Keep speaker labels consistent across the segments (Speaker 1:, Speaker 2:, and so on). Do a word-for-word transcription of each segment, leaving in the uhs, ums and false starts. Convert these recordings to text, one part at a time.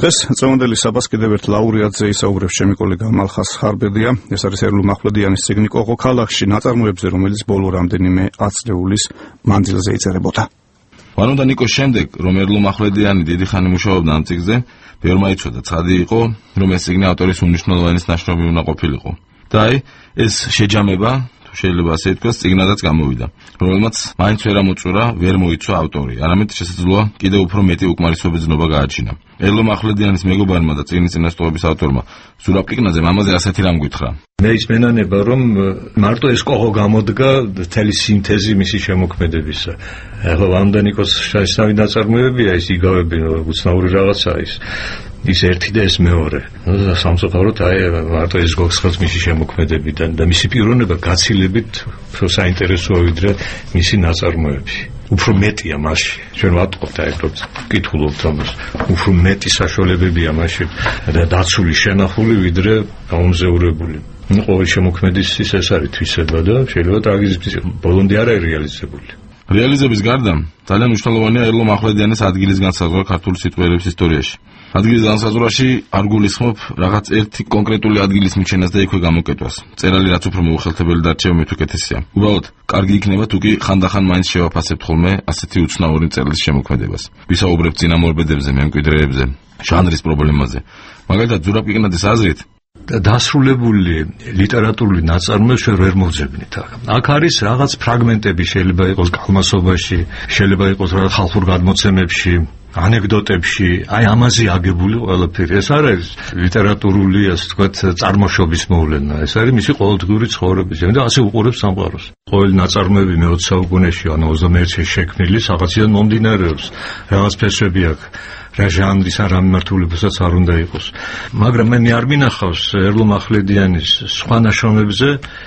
Speaker 1: დღეს წევანდელი საბას კიდევ ერთ ლაურეატზე ისაუბრებს ჩემი კოლეგა მალხას ხარბედია. ეს არის ერლუ მახვლედიანის წიგნი კოღო ქალაქში ნაწარმოებზე, რომელიც ბოლო რამდენიმე ათწლეულის მანძილზე იწერებოდა.
Speaker 2: ვანოდა ნიკოს შემდეგ, რომ ერლუ მახვლედიანი დიდი ხანი მუშაობდა ამ წიგნზე, ბევრმა იცოდა, ცხადი იყო, რომ ეს წიგნი ავტორის უნიშნულოვანის ნაშრომი უნდა ყოფილიყო. და აი, ეს შეჯამება შეიძლება ასე ითქვას, წიგნადაც გამოვიდა, რომელმაც მაინც ვერ ამოწურა, ვერ მოიცვა ავტორი, არამედ შესაძლოა კიდევ უფრო მეტი უკმარისობის ზნობა გააჩინა. ერლუ მახვლედიანის მეგობარმა და წიგნის წინასწორობის ავტორმა ზურაბ კიკნაძემ ამაზე ასეთი რამ გითხრა.
Speaker 3: მე ისმენანება, რომ მარტო ეს კოღო გამოდგა თელი სინთეზი მისი შემოქმედებისა. ახლა ვანდანიკოს შესავი ნაწარმოებია, ის იგავები, უცნაური რაღაცაა ის. ის ერთი და ეს მეორე. და სამწუხაროდ აი მარტო ეს გოხსხლს მისი შემოქმედებიდან და მისი პიროვნება გაცილებით უფრო საინტერესოა ვიდრე მისი ნაწარმოები. უფრო მეტია მასში. ჩვენ ვატყობთ აი რომ ვკითხულობთ ამას. უფრო მეტი საშუალებებია მასში და დაცული შენახული ვიდრე გამომზეურებული. ყოველ შემოქმედის ის ეს არის თვისება და შეიძლება ტრაგიზმის ბოლომდე არ არის რეალიზებული.
Speaker 2: რეალიზების გარდა ძალიან მნიშვნელოვანია ერლუ მახვლედიანის ადგილის განსაზღვრა ქართული სიტყვიერების ისტორიაში. ადგილის განსაზღვრაში არ გულისხმობ რაღაც ერთი კონკრეტული ადგილის მიჩენას და იქვე გამოკეტვას. წერალი რაც უფრო მოუხელთებელი დარჩება, მით უკეთესია. უბრალოდ კარგი იქნება თუ კი ხანდახან მაინც შევაფასებთ ხოლმე ასეთი უცნაური წერლის შემოქმედებას. ვისაუბრებთ წინამორბედებზე, მემკვიდრეებზე, ჟანრის პრობლემაზე. მაგალითად, ზურაბ კიკნაძის აზრით
Speaker 3: დასრულებული ლიტერატურული ნაწარმოები ჩვენ ვერ მოვძებნით. აქ არის რაღაც ფრაგმენტები, შეიძლება იყოს კალმასობაში, შეიძლება იყოს რაღაც ხალხურ გადმოცემებში, ანეკდოტებში, აი ამაზე აგებული ყველაფერი. ეს არ არის ლიტერატურული, ასე ვთქვათ, წარმოშობის მოვლენა. ეს არის მისი ყოველდღიური ცხოვრების და ასე უყურებს სამყაროს. ყოველი ნაწარმოები მეოცე საუკუნეში, ანუ ოცდამეერთეში შექმნილი რაღაციდან მომდინარეობს. რაღაც ფესვები აქვს. რა ჟანრის ან რა მიმართულებასაც არ უნდა იყოს. მაგრამ მე არ მინახავს ერლუ მახვლედიანის სხვა ნაშრომებზე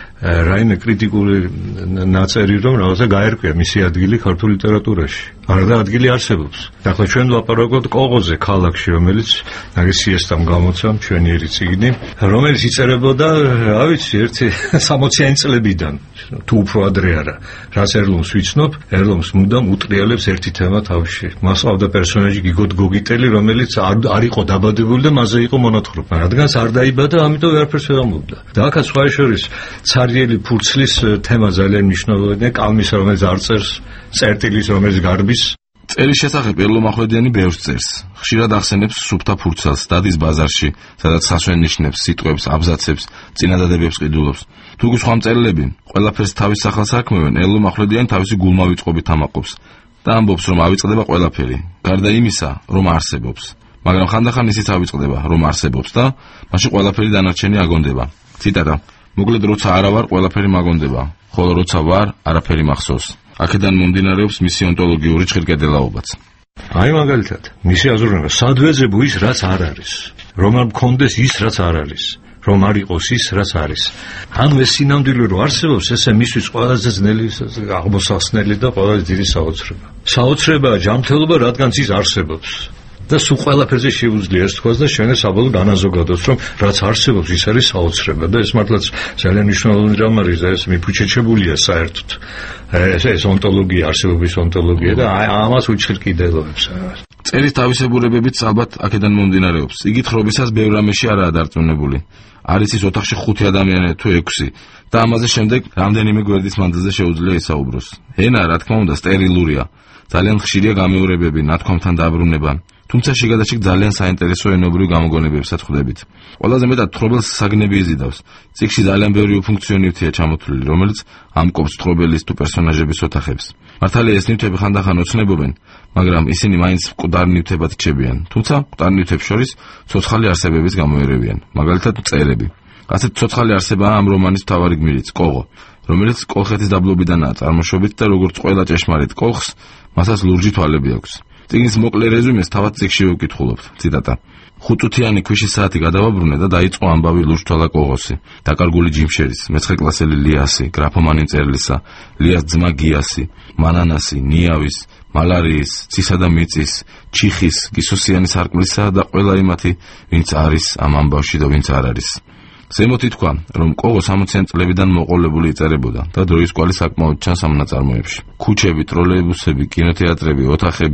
Speaker 3: რაიმე კრიტიკული ნაწერი, რომ რაღაცა გაერკვია მისი ადგილი ქართულ ლიტერატურაში. არა და ადგილი არსებობს. ახლა ჩვენ ვლაპარაკობთ კოღოზე ქალაქში, რომელიც ნაგესიესთან გამოცემ ჩვენიერი წიგნი, რომელიც იწერებოდა, რა ვიცი, ერთი სამოციანი წლებიდან, თუ უფრო ადრე არა. რაც ერლუმს ვიცნობ, ერლუმს მუდამ უტრიალებს ერთი თემა თავში. მას ყავდა პერსონაჟი გიგოდ გოგიტელი, რომელიც არ იყო დაბადებული და მასზე იყო მონათხრობა. რადგანაც არ დაიბადა, ამიტომ ვერაფერს ვერ ამბობდა. და აქაც სხვა შორის ცარიელი ფურცლის თემა ძალიან მნიშვნელოვანია, კალმის, რომელიც არ წერს, წერტილის, რომელიც გარბის.
Speaker 2: წერის შესახებ ერლუ მახვლედიანი ბევრს წერს. ხშირად ახსენებს სუფთა ფურცელს, დადის ბაზარში, სადაც სასვენ ნიშნებს, სიტყვებს, აბზაცებს, წინადადებებს ყიდულობს. თუ კი სხვა მწერლები ყველაფერს თავის სახელს არქმევენ, ერლუ მახვლედიანი თავისი გულმავიწყობით ამაყობს და ამბობს, რომ ავიწყდება ყველაფერი, გარდა იმისა, რომ არსებობს. მაგრამ ხანდახან ისიც ავიწყდება, რომ არსებობს და მაშინ ყველაფერი დანარჩენი აგონდება. ციტატა: მოკლედ, როცა არა ვარ, ყველაფერი მაგონდება, ხოლო როცა ვარ, არაფერი მახსოვს. აქედან მომდინარეობს მისი ონტოლოგიური ჭირკედელაობაც.
Speaker 3: აი მაგალითად, მისი აზროვნება, სად ვეძებო ის, რაც არ არის, რომ არ მქონდეს ის, რაც არ არის, რომ არ იყოს ის, რაც არის. ანუ ეს სინამდვილე რო არსებობს, ესე მისთვის ყველაზე ძნელი აღმოსახსნელი და ყველაზე დიდი საოცრება. საოცრებაა ჯანმრთელობა, რადგან ის არსებობს. და სულ ყველაფერზე შეუძლია ეს თქვას და შენ საბოლოოდ განაზოგადოს, რომ რაც არსებობს, ის არის საოცრება და ეს მართლაც ძალიან მნიშვნელოვანი რამ არის და ეს მიფუჩეჩებულია საერთოდ. ეს ეს ონტოლოგია, არსებობის ონტოლოგია და ამას უჩხილ კიდელოებს.
Speaker 2: წერის თავისებურებებიც ალბათ აქედან მომდინარეობს. იგი თხრობისას ბევრ რამეში არაა დარწმუნებული. არის ის ოთახში ხუთი ადამიანი თუ ექვსი და ამაზე შემდეგ რამდენიმე გვერდის მანძილზე შეუძლია ისაუბროს. ენა, რა თქმა უნდა, სტერილურია. ძალიან ხშირია გამეორებები, ნათქვამთან დაბრუნება. თუმცა შეგადაშიგ ძალიან საინტერესო ენობრივ გამოგონებებსაც ხვდებით. ყველაზე მეტად თხრობელს საგნები იზიდავს. წიგნში ძალიან ბევრი უფუნქციონირთია ჩამოთვლილი, რომელიც ამკობს თხრობელის თუ პერსონაჟების ოთახებს. მართალია ეს ნივთები ხანდახან ოცნებობენ, მაგრამ ისინი მაინც მკვდარ ნივთებად რჩებიან. თუმცა მკვდარ ნივთებს შორის ცოცხალი არსებების გამოერევიან, მაგალითად მწერები. ასეთ ცოცხალი არსებაა ამ რომანის მთავარი გმირიც, კოღო, რომელიც კოლხეთის დაბლობიდანაა წარმოშობით და როგორც ყველა ჭეშმარიტ კოლხს, მასაც ლურჯი თვალები აქვს. წიგნის მოკლე რეზუმეს თავად წიგნში ვკითხულობთ. ციტატა: ხუთწუთიანი ქვიშის საათი გადავაბრუნე და დაიწყო ამბავი ლურჯთვალა კოღოსი, დაკარგული ჯიმშერის, მეცხრე კლასელი ლიასი, გრაფომანი მწერლისა, ლიას ძმა გიასი, მანანასი, ნიავის, მალარიის, ცისა და მიწის, ჩიხის, გისოსიანი სარკმლისა და ყველა იმათი, ვინც არის ამ ამბავში და ვინც არ არის. ზემოთ ითქვა, რომ კოღო სამოციან წლებიდან მოყოლებული იწერებოდა და დროის კვალი საკმაოდ ჩანს ამ ნაწარმოებში. ქუჩები, ტროლეიბუსები, კინოთეატრები, ოთახები,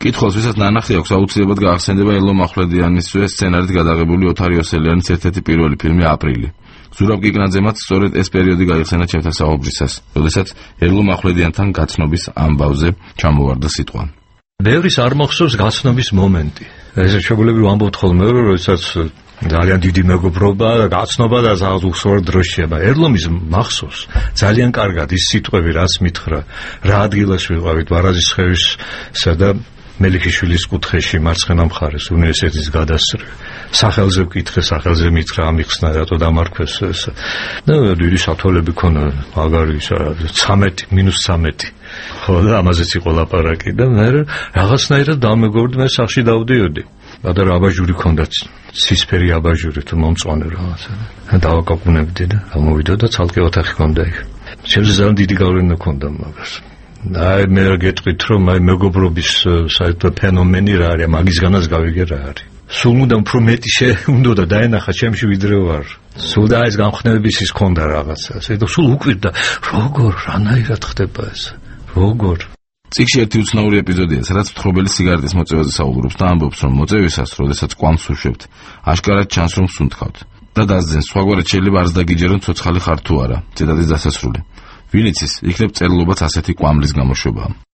Speaker 2: კითხავს, ვისაც ნანახი აქვს, აუცილებლად გაახსენდება ელო მახვლედიანისვე სცენარით გადაღებული ოთარ იოსელიანის ერთ-ერთი პირველი ფილმი აპრილი. ზურაბ გიგნაძემაც სწორედ ეს პერიოდი გაიხსენა ჩემთან საუბრისას, როდესაც ელო მახვლედიანთან გაცნობის ამბავზე ჩამოვარდა სიტყვა.
Speaker 3: ბევრის არ მახსოვს გაცნობის მომენტი. ეს შეგვიძლია ვამბობთ ხოლმე, რომ როდესაც ძალიან დიდი მეგობრობა და გაცნობა და ზაღ უსწორ დროშია. ერლომის მახსოვს ძალიან კარგად ის სიტყვები, რაც მითხრა, რა ადგილას ვიყავით ვარაზისხევისა და მელიქიშვილის კუთხეში მარცხენა მხარეს უნივერსიტეტის გადასწრე. სახელზე ვკითხე, სახელზე მითხრა, ამიხსნა რატო დამარქვეს ეს. და დიდი სათვალები ქონა, მაგარი ცამეტი მინუს ცამეტი. ხო და ამაზეც იყო ლაპარაკი და მე რაღაცნაირად დამეგობრდი, მე სახში დავდიოდი. და აბაჟური ქონდაც, ცისფერი აბაჟური თუ მომწვანე რაღაცა. დავაკაკუნებდი და გამოვიდა და ცალკე ოთახი ქონდა იქ. ჩემზე ძალიან დიდი გავლენა ქონდა მაგას. აი მე გეტყვით რომ აი მეგობრობის საერთო ფენომენი რა არის, მაგისგანაც გავიგე რა არის. სულ უნდა უფრო მეტი უნდა დაენახა ჩემში ვიდრე ვარ. სულ და ეს გამხნევების ის ქონდა რაღაცა. ეს სულ უკვირდა, როგორ რანაირად ხდება ეს? როგორ?
Speaker 2: წიგნში ერთი უცნაური ეპიზოდია, სადაც მთხრობელი სიგარეტის მოწევაზე საუბრობს და ამბობს, რომ მოწევისას, როდესაც კვამს უშვებთ, აშკარად ჩანს, რომ სუნთქავთ. და დასძენს, სხვაგვარად შეიძლება არც დაგიჯერონ ცოცხალი ხარ თუ არა. ციტატის დასასრული. ვინ იცის, იქნებ წერილობაც ასეთი კვამლის გამოშვებაა.